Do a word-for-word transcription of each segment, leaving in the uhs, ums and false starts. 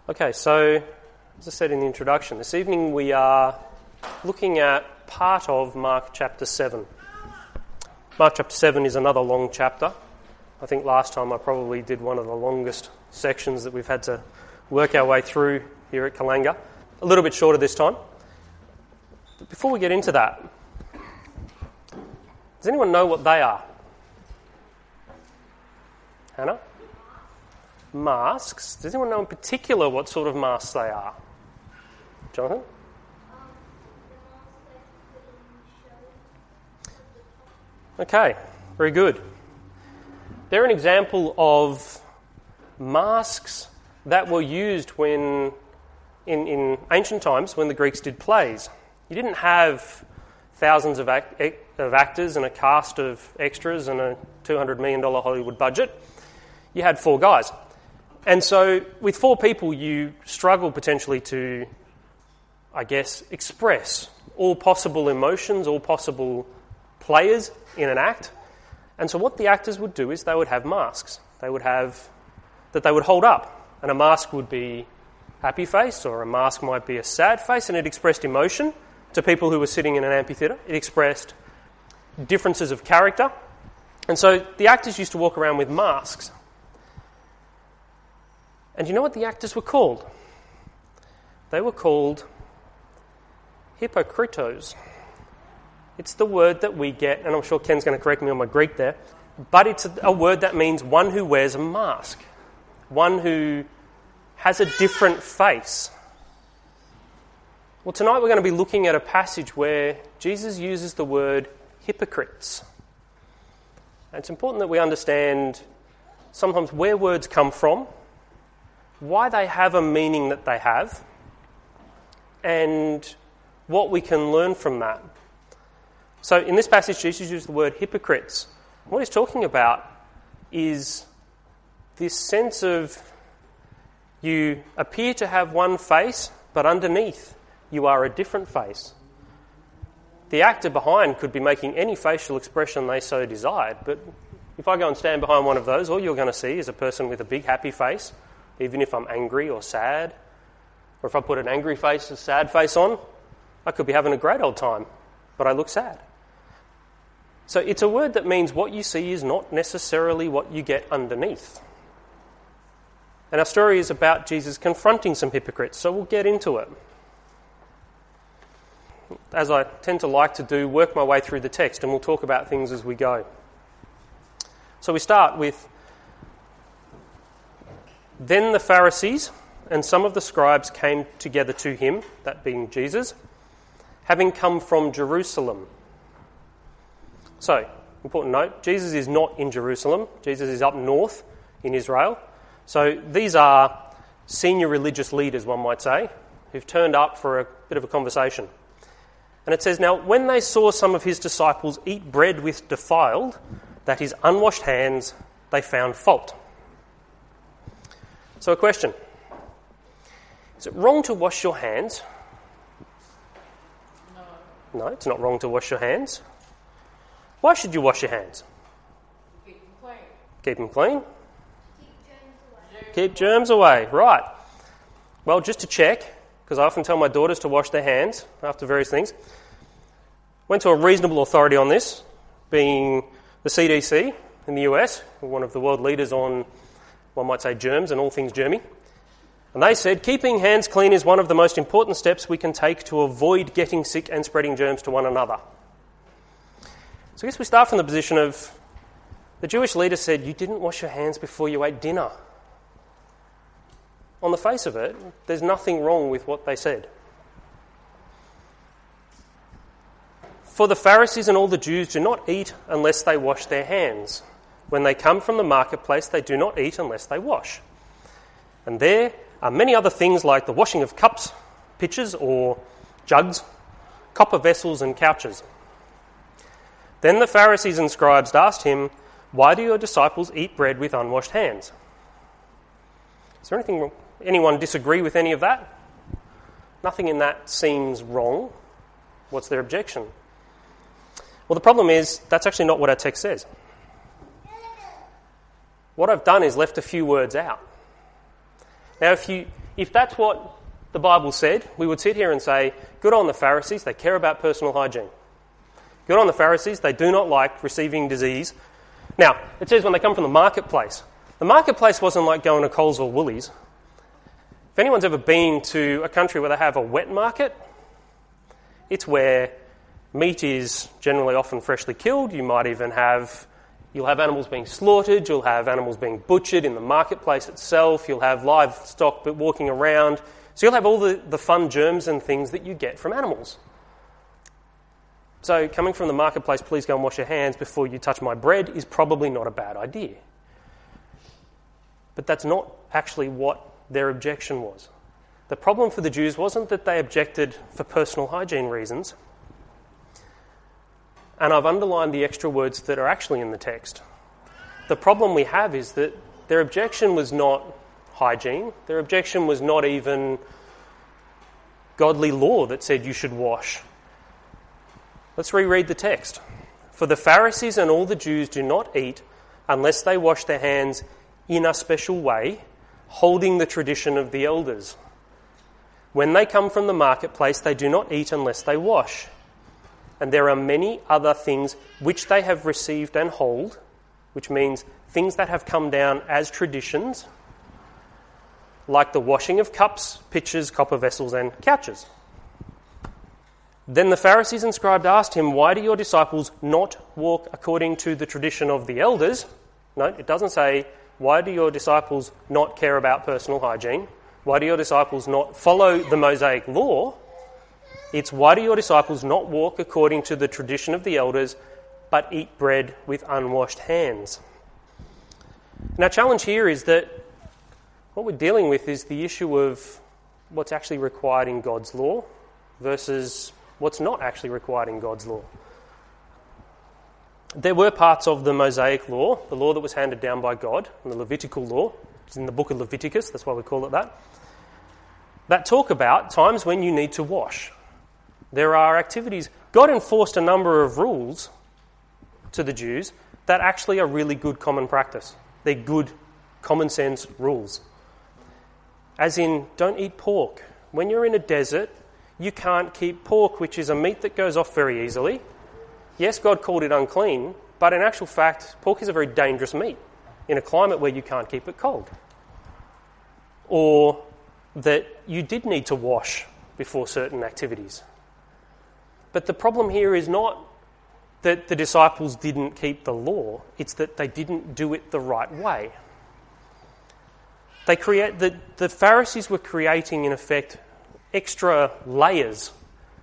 Okay, so as I said in the introduction, this evening we are looking at part of Mark chapter seven. Mark chapter seven is another long chapter. I think last time I probably did one of the longest sections that we've had to work our way through here at Kalanga. A little bit shorter this time. But before we get into that, does anyone know what they are? Hannah? Masks. Does anyone know in particular what sort of masks they are? Jonathan? Okay, very good. They're an example of masks that were used when, in, in ancient times, when the Greeks did plays. You didn't have thousands of, act, of actors and a cast of extras and a two hundred million dollars Hollywood budget. You had four guys. And so with four people, you struggle potentially to, I guess, express all possible emotions, all possible players in an act. And so what the actors would do is they would have masks. They would have, that they would hold up. And a mask would be happy face, or a mask might be a sad face, and it expressed emotion to people who were sitting in an amphitheatre. It expressed differences of character. And so the actors used to walk around with masks. And you know what the actors were called? They were called hypocritos. It's the word that we get, and I'm sure Ken's going to correct me on my Greek there, but it's a, a word that means one who wears a mask, one who has a different face. Well, tonight we're going to be looking at a passage where Jesus uses the word hypocrites. And it's important that we understand sometimes where words come from, why they have a meaning that they have, and what we can learn from that. So in this passage, Jesus used the word hypocrites. What he's talking about is this sense of you appear to have one face, but underneath you are a different face. The actor behind could be making any facial expression they so desired, but if I go and stand behind one of those, all you're going to see is a person with a big happy face, even if I'm angry or sad. Or if I put an angry face, a sad face on, I could be having a great old time, but I look sad. So it's a word that means what you see is not necessarily what you get underneath. And our story is about Jesus confronting some hypocrites, so we'll get into it. As I tend to like to do, work my way through the text, and we'll talk about things as we go. So we start with, then the Pharisees and some of the scribes came together to him, that being Jesus, having come from Jerusalem. So, important note, Jesus is not in Jerusalem. Jesus is up north in Israel. So these are senior religious leaders, one might say, who've turned up for a bit of a conversation. And it says, now, when they saw some of his disciples eat bread with defiled, that is, unwashed hands, they found fault. So a question. Is it wrong to wash your hands? No. No, it's not wrong to wash your hands. Why should you wash your hands? Keep them clean. Keep them clean? Keep germs away. Keep germs away, right. Well, just to check, because I often tell my daughters to wash their hands after various things, went to a reasonable authority on this, being the C D C in the U S, one of the world leaders on, one might say, germs and all things germy. And they said, keeping hands clean is one of the most important steps we can take to avoid getting sick and spreading germs to one another. So I guess we start from the position of the Jewish leader said, you didn't wash your hands before you ate dinner. On the face of it, there's nothing wrong with what they said. For the Pharisees and all the Jews do not eat unless they wash their hands. When they come from the marketplace, they do not eat unless they wash. And there are many other things like the washing of cups, pitchers or jugs, copper vessels and couches. Then the Pharisees and scribes asked him, why do your disciples eat bread with unwashed hands? Is there anything wrong? Anyone disagree with any of that? Nothing in that seems wrong. What's their objection? Well, the problem is that's actually not what our text says. What I've done is left a few words out. Now, if you If that's what the Bible said, we would sit here and say, good on the Pharisees, they care about personal hygiene. Good on the Pharisees, they do not like receiving disease. Now, it says when they come from the marketplace. The marketplace wasn't like going to Coles or Woolies. If anyone's ever been to a country where they have a wet market, it's where meat is generally often freshly killed. You might even have, you'll have animals being slaughtered, you'll have animals being butchered in the marketplace itself, you'll have livestock walking around. So you'll have all the, the fun germs and things that you get from animals. So coming from the marketplace, please go and wash your hands before you touch my bread is probably not a bad idea. But that's not actually what their objection was. The problem for the Jews wasn't that they objected for personal hygiene reasons. And I've underlined the extra words that are actually in the text. The problem we have is that their objection was not hygiene. Their objection was not even godly law that said you should wash. Let's reread the text. For the Pharisees and all the Jews do not eat unless they wash their hands in a special way, holding the tradition of the elders. When they come from the marketplace, they do not eat unless they wash. And there are many other things which they have received and hold, which means things that have come down as traditions, like the washing of cups, pitchers, copper vessels, and couches. Then the Pharisees and scribes asked him, why do your disciples not walk according to the tradition of the elders? No, it doesn't say, why do your disciples not care about personal hygiene? Why do your disciples not follow the Mosaic law? It's why do your disciples not walk according to the tradition of the elders, but eat bread with unwashed hands? And our challenge here is that what we're dealing with is the issue of what's actually required in God's law versus what's not actually required in God's law. There were parts of the Mosaic law, the law that was handed down by God, and the Levitical law, it's in the book of Leviticus, that's why we call it that, that talk about times when you need to wash. There are activities. God enforced a number of rules to the Jews that actually are really good common practice. They're good common sense rules. As in, don't eat pork. When you're in a desert, you can't keep pork, which is a meat that goes off very easily. Yes, God called it unclean, but in actual fact, pork is a very dangerous meat in a climate where you can't keep it cold. Or that you did need to wash before certain activities. But the problem here is not that the disciples didn't keep the law, it's that they didn't do it the right way. They create the, the Pharisees were creating, in effect, extra layers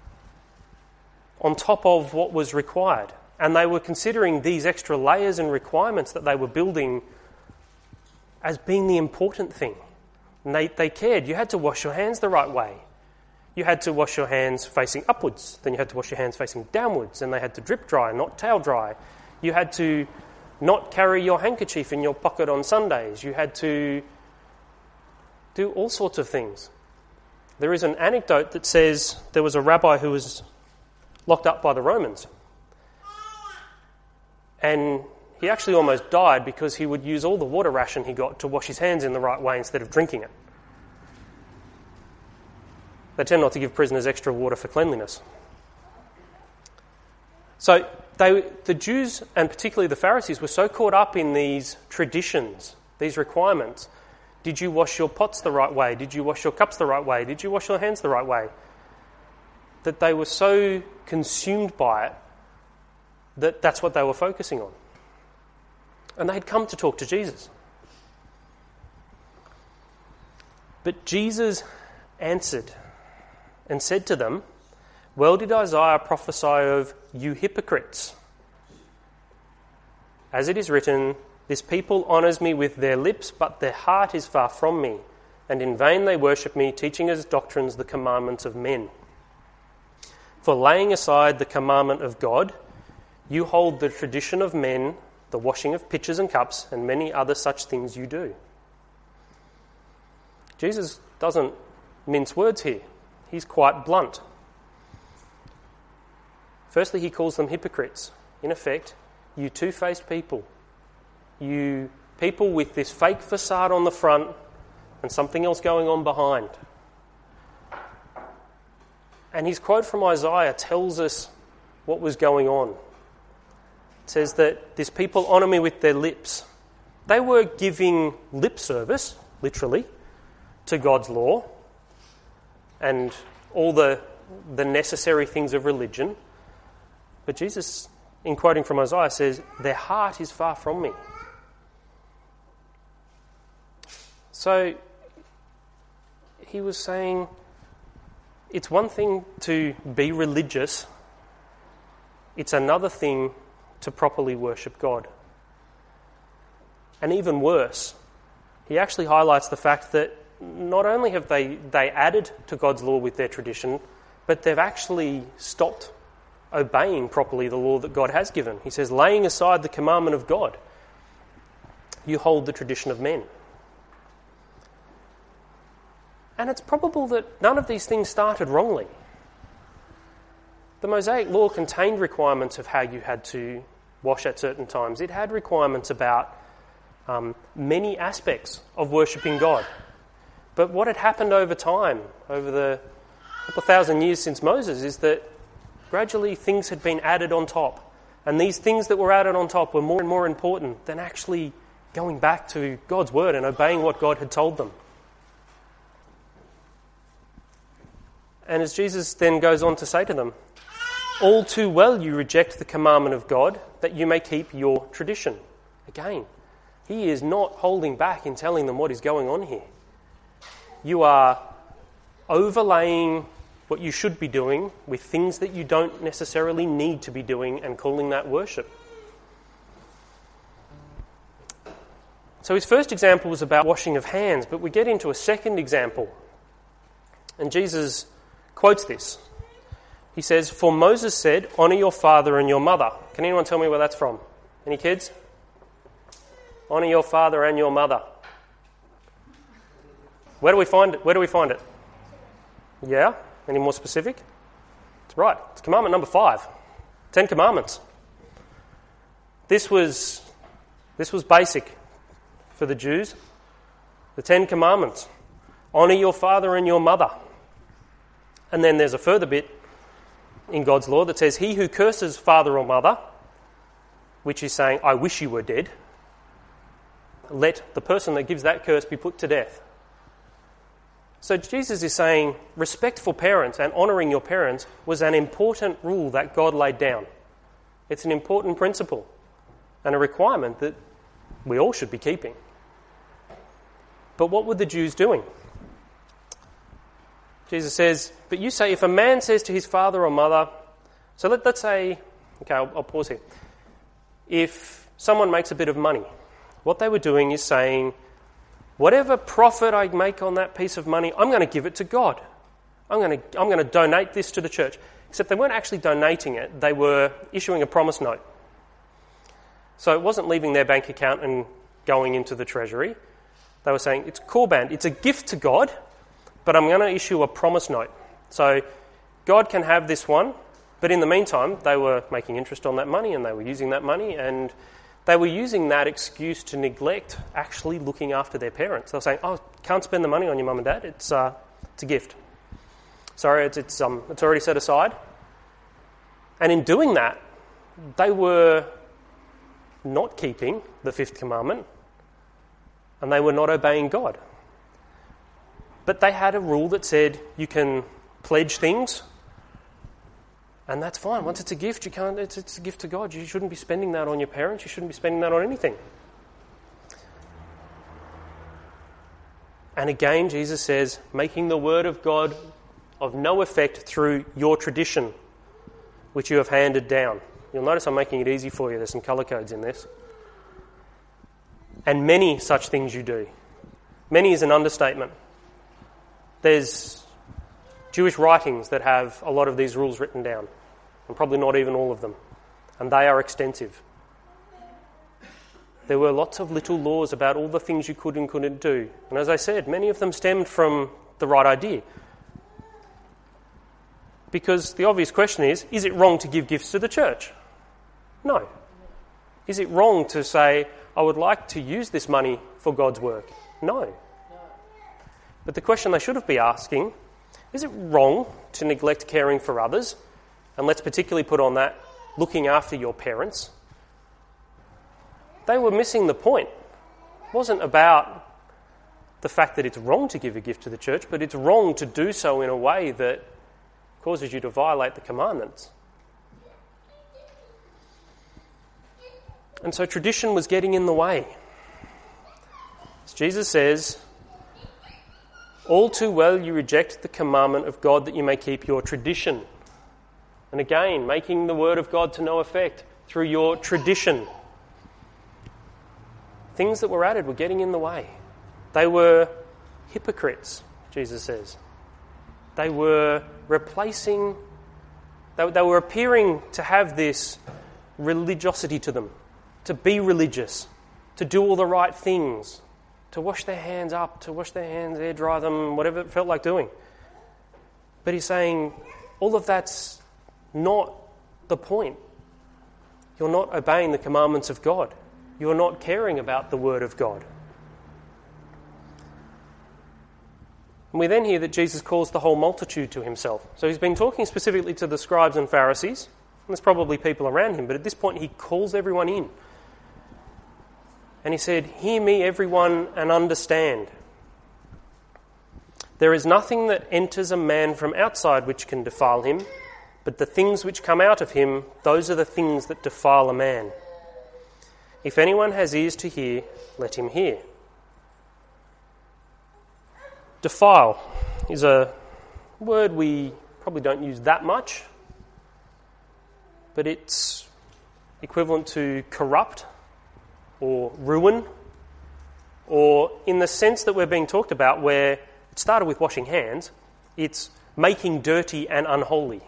on top of what was required. And they were considering these extra layers and requirements that they were building as being the important thing. And they, they cared. You had to wash your hands the right way. You had to wash your hands facing upwards, then you had to wash your hands facing downwards, and they had to drip dry, not tail dry. You had to not carry your handkerchief in your pocket on Sundays. You had to do all sorts of things. There is an anecdote that says there was a rabbi who was locked up by the Romans. And he actually almost died because he would use all the water ration he got to wash his hands in the right way instead of drinking it. They tend not to give prisoners extra water for cleanliness. So they, the Jews, and particularly the Pharisees, were so caught up in these traditions, these requirements. Did you wash your pots the right way? Did you wash your cups the right way? Did you wash your hands the right way? That they were so consumed by it that that's what they were focusing on. And they had come to talk to Jesus. But Jesus answered and said to them, well did Isaiah prophesy of you hypocrites. As it is written, this people honours me with their lips, but their heart is far from me, and in vain they worship me, teaching as doctrines the commandments of men. For laying aside the commandment of God, you hold the tradition of men, the washing of pitchers and cups, and many other such things you do. Jesus doesn't mince words here. He's quite blunt. Firstly, he calls them hypocrites. In effect, you two-faced people. You people with this fake facade on the front and something else going on behind. And his quote from Isaiah tells us what was going on. It says that this people honour me with their lips. They were giving lip service, literally, to God's law and all the, the necessary things of religion. But Jesus, in quoting from Isaiah, says, their heart is far from me. So he was saying, it's one thing to be religious, it's another thing to properly worship God. And even worse, he actually highlights the fact that not only have they, they added to God's law with their tradition, but they've actually stopped obeying properly the law that God has given. He says, laying aside the commandment of God, you hold the tradition of men. And it's probable that none of these things started wrongly. The Mosaic law contained requirements of how you had to wash at certain times. It had requirements about um, many aspects of worshipping God. But what had happened over time, over the couple of thousand years since Moses, is that gradually things had been added on top. And these things that were added on top were more and more important than actually going back to God's word and obeying what God had told them. And as Jesus then goes on to say to them, all too well you reject the commandment of God that you may keep your tradition. Again, he is not holding back in telling them what is going on here. You are overlaying what you should be doing with things that you don't necessarily need to be doing and calling that worship. So his first example was about washing of hands, but we get into a second example. And Jesus quotes this. He says, for Moses said, honour your father and your mother. Can anyone tell me where that's from? Any kids? Honour your father and your mother. Where do we find it? Where do we find it? Yeah? Any more specific? That's right. It's commandment number five. Ten Commandments. This was, this was basic for the Jews. The Ten Commandments. Honour your father and your mother. And then there's a further bit in God's law that says, he who curses father or mother, which is saying, I wish you were dead, let the person that gives that curse be put to death. So Jesus is saying respect for parents and honouring your parents was an important rule that God laid down. It's an important principle and a requirement that we all should be keeping. But what were the Jews doing? Jesus says, but you say, if a man says to his father or mother, so let, let's say, okay, I'll, I'll pause here. If someone makes a bit of money, what they were doing is saying, whatever profit I make on that piece of money, I'm going to give it to God. I'm going to, I'm going to donate this to the church. Except they weren't actually donating it, they were issuing a promise note. So it wasn't leaving their bank account and going into the treasury. They were saying, it's Korban, it's a gift to God, but I'm going to issue a promise note. So God can have this one, but in the meantime, they were making interest on that money and they were using that money and they were using that excuse to neglect actually looking after their parents. They were saying, oh, can't spend the money on your mum and dad, it's, uh, it's a gift. Sorry, it's, it's, um, it's already set aside. And in doing that, they were not keeping the fifth commandment and they were not obeying God. But they had a rule that said you can pledge things, and that's fine. Once it's a gift, you can't. It's, it's a gift to God. You shouldn't be spending that on your parents. You shouldn't be spending that on anything. And again, Jesus says, making the word of God of no effect through your tradition, which you have handed down. You'll notice I'm making it easy for you. There's some colour codes in this. And many such things you do. Many is an understatement. There's Jewish writings that have a lot of these rules written down, and probably not even all of them, and they are extensive. There were lots of little laws about all the things you could and couldn't do, and as I said, many of them stemmed from the right idea. Because the obvious question is, is it wrong to give gifts to the church? No. Is it wrong to say, I would like to use this money for God's work? No. But the question they should have been asking, is it wrong to neglect caring for others? And let's particularly put on that, looking after your parents. They were missing the point. It wasn't about the fact that it's wrong to give a gift to the church, but it's wrong to do so in a way that causes you to violate the commandments. And so tradition was getting in the way. As Jesus says, all too well you reject the commandment of God that you may keep your tradition. And again, making the word of God to no effect through your tradition. Things that were added were getting in the way. They were hypocrites, Jesus says. They were replacing, they, they were appearing to have this religiosity to them, to be religious, to do all the right things, to wash their hands up, to wash their hands, air dry them, whatever it felt like doing. But he's saying, all of that's not the point. You're not obeying the commandments of God. You're not caring about the word of God. And we then hear that Jesus calls the whole multitude to himself. So he's been talking specifically to the scribes and Pharisees, and there's probably people around him, but at this point he calls everyone in. And he said, "Hear me, everyone, and understand. There is nothing that enters a man from outside which can defile him, but the things which come out of him, those are the things that defile a man. If anyone has ears to hear, let him hear." Defile is a word we probably don't use that much, but it's equivalent to corrupt or ruin, or in the sense that we're being talked about where it started with washing hands, it's making dirty and unholy.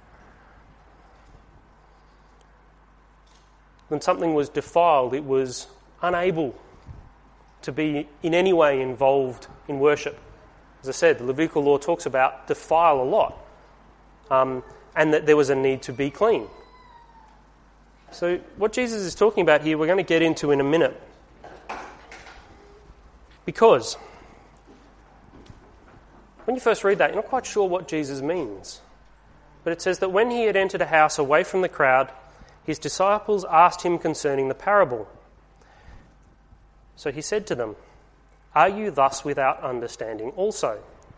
When something was defiled, it was unable to be in any way involved in worship. As I said, the Levitical law talks about defile a lot, um, and that there was a need to be clean. So what Jesus is talking about here, we're going to get into in a minute. Because when you first read that, you're not quite sure what Jesus means. But it says that when he had entered a house away from the crowd, his disciples asked him concerning the parable. So he said to them, "Are you thus without understanding also?"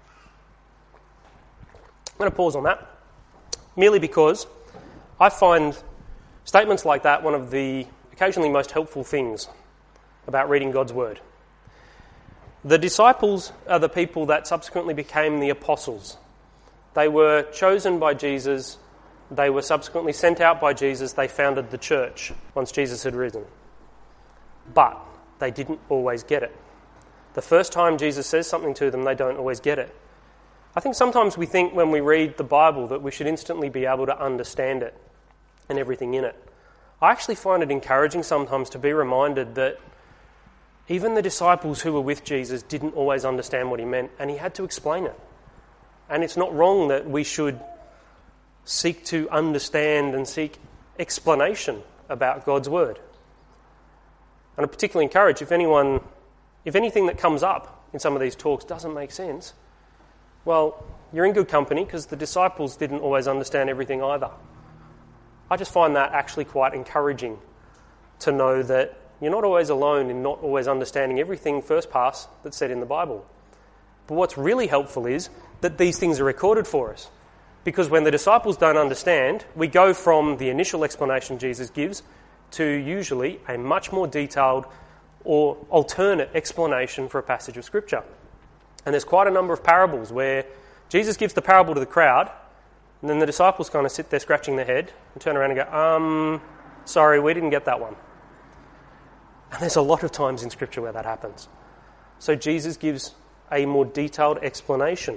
I'm going to pause on that, merely because I find statements like that one of the occasionally most helpful things about reading God's Word. The disciples are the people that subsequently became the apostles. They were chosen by Jesus. They were subsequently sent out by Jesus. They founded the church once Jesus had risen. But they didn't always get it. The first time Jesus says something to them, they don't always get it. I think sometimes we think when we read the Bible that we should instantly be able to understand it and everything in it. I actually find it encouraging sometimes to be reminded that even the disciples who were with Jesus didn't always understand what he meant, and he had to explain it. And it's not wrong that we should seek to understand and seek explanation about God's Word. And I particularly encourage, if anyone, if anything that comes up in some of these talks doesn't make sense, well, you're in good company, because the disciples didn't always understand everything either. I just find that actually quite encouraging to know that you're not always alone in not always understanding everything first pass that's said in the Bible. But what's really helpful is that these things are recorded for us. Because when the disciples don't understand, we go from the initial explanation Jesus gives to usually a much more detailed or alternate explanation for a passage of Scripture. And there's quite a number of parables where Jesus gives the parable to the crowd, and then the disciples kind of sit there scratching their head and turn around and go, um, sorry, we didn't get that one. And there's a lot of times in Scripture where that happens. So Jesus gives a more detailed explanation.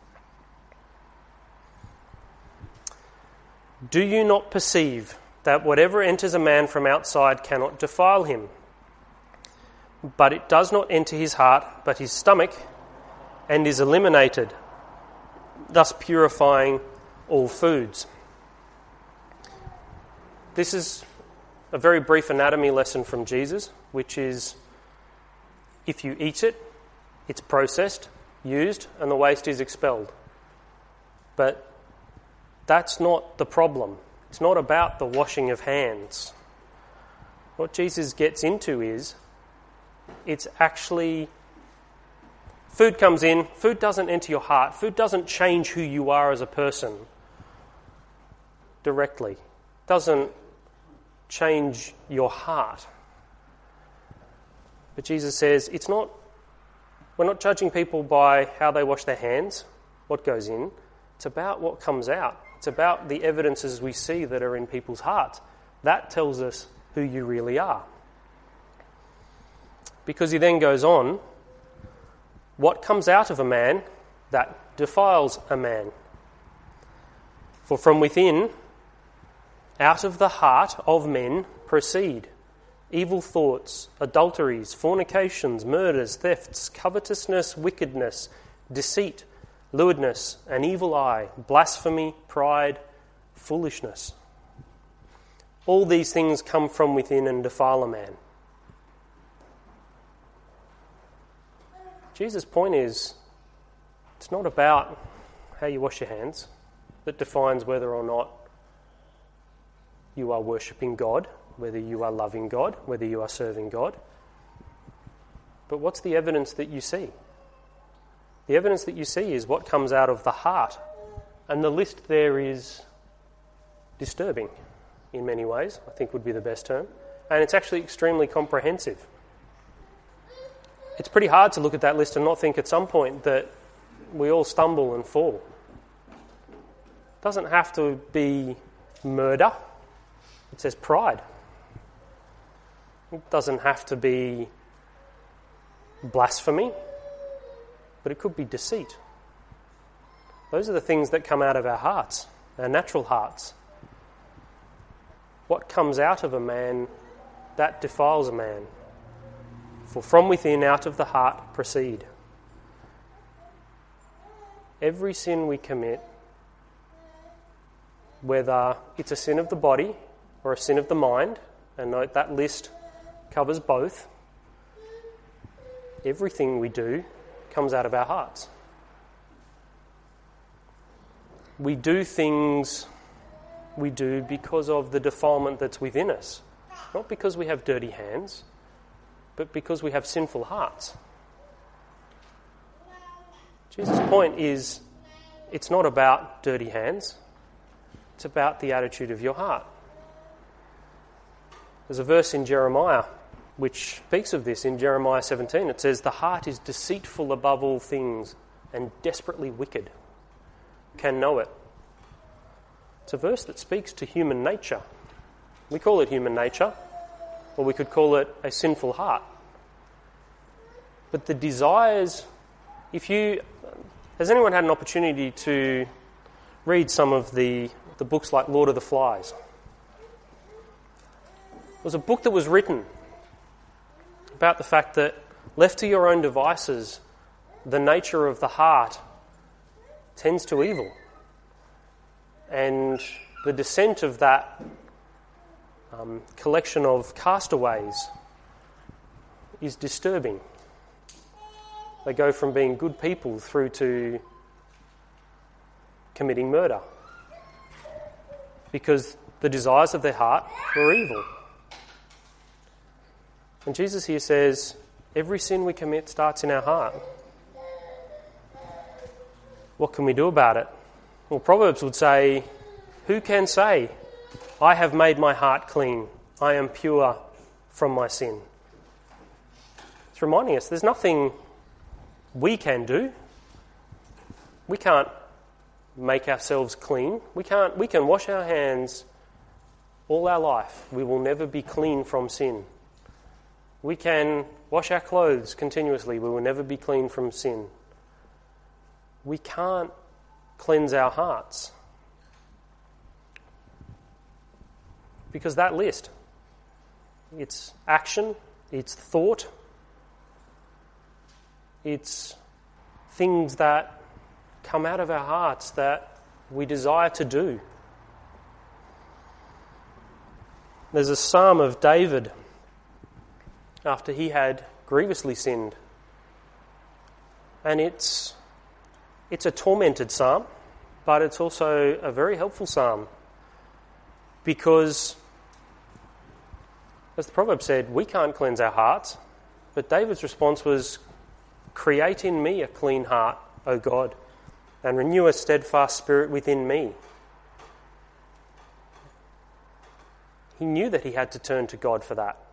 Do you not perceive that whatever enters a man from outside cannot defile him? But it does not enter his heart, but his stomach, and is eliminated, thus purifying all foods. This is a very brief anatomy lesson from Jesus, which is if you eat it, it's processed, used and the waste is expelled. But that's not the problem. It's not about the washing of hands. What Jesus gets into is, it's actually, food comes in, food doesn't enter your heart, food doesn't change who you are as a person directly, doesn't change your heart. But Jesus says, it's not, we're not judging people by how they wash their hands, what goes in, it's about what comes out. It's about the evidences we see that are in people's hearts. That tells us who you really are. Because he then goes on, what comes out of a man, that defiles a man. For from within, out of the heart of men proceed evil thoughts, adulteries, fornications, murders, thefts, covetousness, wickedness, deceit, lewdness, an evil eye, blasphemy, pride, foolishness. All these things come from within and defile a man. Jesus' point is, it's not about how you wash your hands that defines whether or not you are worshipping God, whether you are loving God, whether you are serving God. But what's the evidence that you see? The evidence that you see is what comes out of the heart. And the list there is disturbing in many ways, I think would be the best term. And it's actually extremely comprehensive. It's pretty hard to look at that list and not think at some point that we all stumble and fall. It doesn't have to be murder. It says pride. It doesn't have to be blasphemy, but it could be deceit. Those are the things that come out of our hearts, our natural hearts. What comes out of a man, that defiles a man. For from within, out of the heart, proceed. Every sin we commit, whether it's a sin of the body or a sin of the mind, and note that list covers both, everything we do comes out of our hearts. We do things we do because of the defilement that's within us. Not because we have dirty hands, but because we have sinful hearts. Jesus' point is, it's not about dirty hands, it's about the attitude of your heart. There's a verse in Jeremiah which speaks of this. In Jeremiah seventeen, it says, the heart is deceitful above all things and desperately wicked. Can know it. It's a verse that speaks to human nature. We call it human nature, or we could call it a sinful heart. But the desires, if you, has anyone had an opportunity to read some of the, the books like Lord of the Flies? It was a book that was written about the fact that, left to your own devices, the nature of the heart tends to evil. And the descent of that um, collection of castaways is disturbing. They go from being good people through to committing murder because the desires of their heart were evil. And Jesus here says, every sin we commit starts in our heart. What can we do about it? Well, Proverbs would say, who can say, I have made my heart clean, I am pure from my sin? It's reminding us there's nothing we can do. We can't make ourselves clean. We can't. We can wash our hands all our life. We will never be clean from sin. We can wash our clothes continuously. We will never be clean from sin. We can't cleanse our hearts. Because that list, it's action, it's thought, it's things that come out of our hearts that we desire to do. There's a psalm of David after he had grievously sinned. And it's, it's a tormented psalm, but it's also a very helpful psalm because, as the proverb said, we can't cleanse our hearts, but David's response was, "Create in me a clean heart, O God, and renew a steadfast spirit within me." He knew that he had to turn to God for that.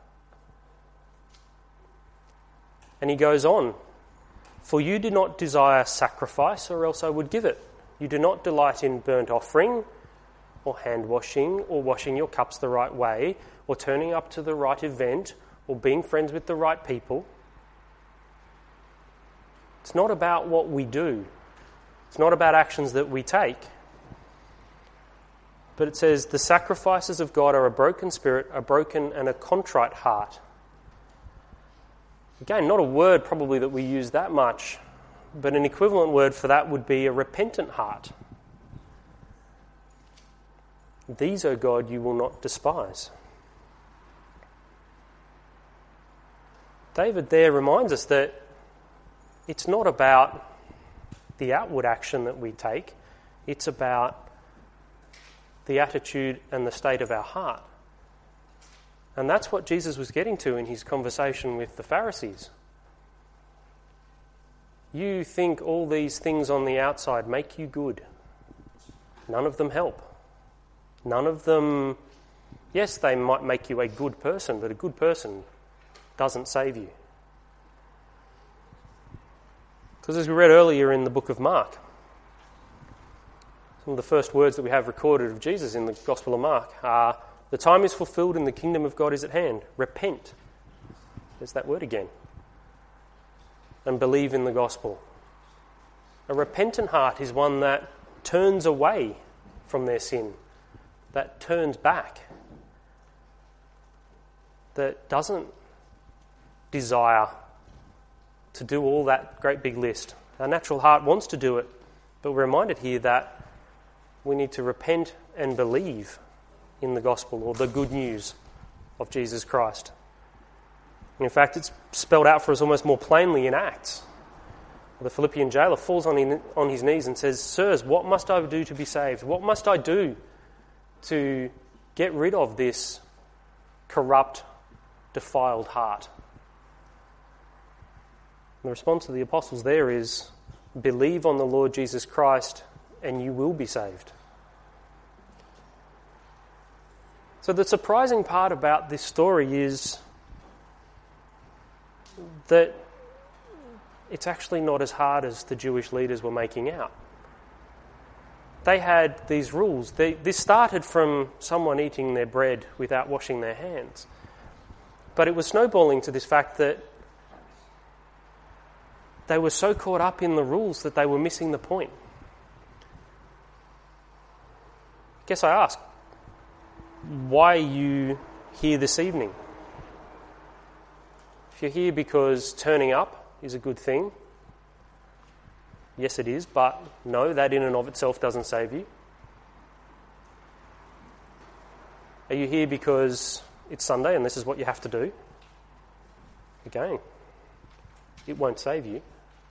And he goes on, "For you do not desire sacrifice, or else I would give it. You do not delight in burnt offering, or hand washing, or washing your cups the right way, or turning up to the right event, or being friends with the right people." It's not about what we do. It's not about actions that we take. But it says, the sacrifices of God are a broken spirit, a broken and a contrite heart. Again, not a word probably that we use that much, but an equivalent word for that would be a repentant heart. These, O God, you will not despise. David there reminds us that it's not about the outward action that we take, it's about the attitude and the state of our heart. And that's what Jesus was getting to in his conversation with the Pharisees. You think all these things on the outside make you good. None of them help. None of them, yes, they might make you a good person, but a good person doesn't save you. Because as we read earlier in the book of Mark, some of the first words that we have recorded of Jesus in the Gospel of Mark are, "The time is fulfilled and the kingdom of God is at hand. Repent." There's that word again. And believe in the gospel. A repentant heart is one that turns away from their sin, that turns back, that doesn't desire to do all that great big list. Our natural heart wants to do it, but we're reminded here that we need to repent and believe in the gospel, or the good news of Jesus Christ. And in fact, it's spelled out for us almost more plainly in Acts. The Philippian jailer falls on, in, on his knees and says, "Sirs, what must I do to be saved? What must I do to get rid of this corrupt, defiled heart?" And the response of the apostles there is, "Believe on the Lord Jesus Christ and you will be saved." So the surprising part about this story is that it's actually not as hard as the Jewish leaders were making out. They had these rules. They, this started from someone eating their bread without washing their hands. But it was snowballing to this fact that they were so caught up in the rules that they were missing the point. I guess I ask, why are you here this evening? If you're here because turning up is a good thing, yes it is, but no, that in and of itself doesn't save you. Are you here because it's Sunday and this is what you have to do? Again, it won't save you.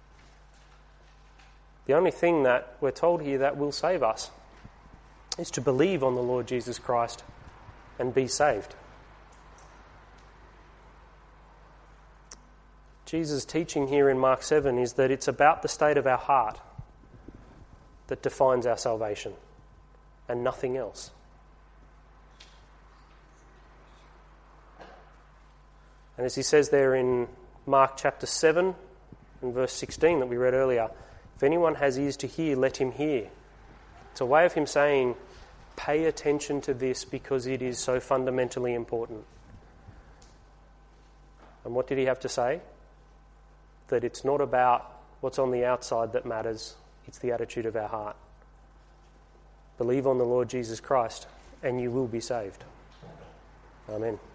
The only thing that we're told here that will save us is to believe on the Lord Jesus Christ and be saved. Jesus' teaching here in Mark seven is that it's about the state of our heart that defines our salvation and nothing else. And as he says there in Mark chapter seven and verse sixteen that we read earlier, if anyone has ears to hear, let him hear. It's a way of him saying, pay attention to this because it is so fundamentally important. And what did he have to say? That it's not about what's on the outside that matters, it's the attitude of our heart. Believe on the Lord Jesus Christ and you will be saved. Amen.